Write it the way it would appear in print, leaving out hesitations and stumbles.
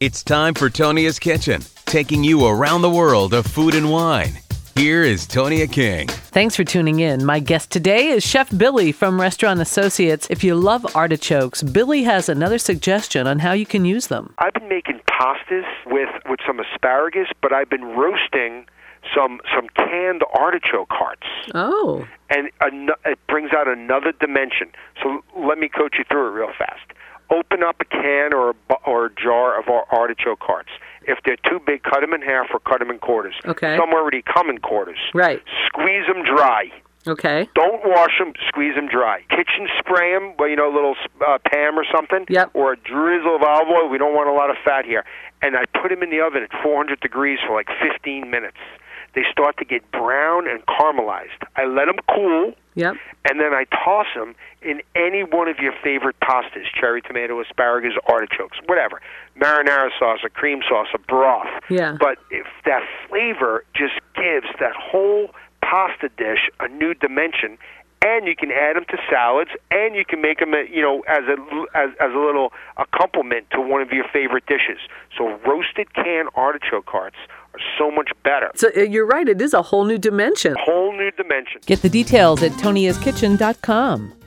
It's time for Tonia's Kitchen, taking you around the world of food and wine. Here is Tonia King. Thanks for tuning in. My guest today is Chef Billy from Restaurant Associates. If you love artichokes, Billy has another suggestion on how you can use them. I've been making pastas with some asparagus, but I've been roasting some canned artichoke hearts. Oh. And it brings out another dimension. So let me coach you through it real fast. Open up a can or a jar of artichoke hearts. If they're too big, cut them in half or cut them in quarters. Okay. Some already come in quarters. Right. Squeeze them dry. Okay. Don't wash them. Squeeze them dry. Kitchen spray them, a little Pam or something. Yep. Or a drizzle of olive oil. We don't want a lot of fat here. And I put them in the oven at 400 degrees for like 15 minutes. They start to get brown and caramelized. I let them cool. Yep. And then I toss them in any one of your favorite pastas, cherry tomato, asparagus, artichokes, whatever. Marinara sauce, a cream sauce, a broth. Yeah. But if that flavor just gives that whole pasta dish a new dimension, and you can add them to salads, and you can make them, as a little accompaniment to one of your favorite dishes. So roasted canned artichoke hearts are so much better. So you're right, it is a whole new dimension. Whole new dimension. Get the details at toniaskitchen.com.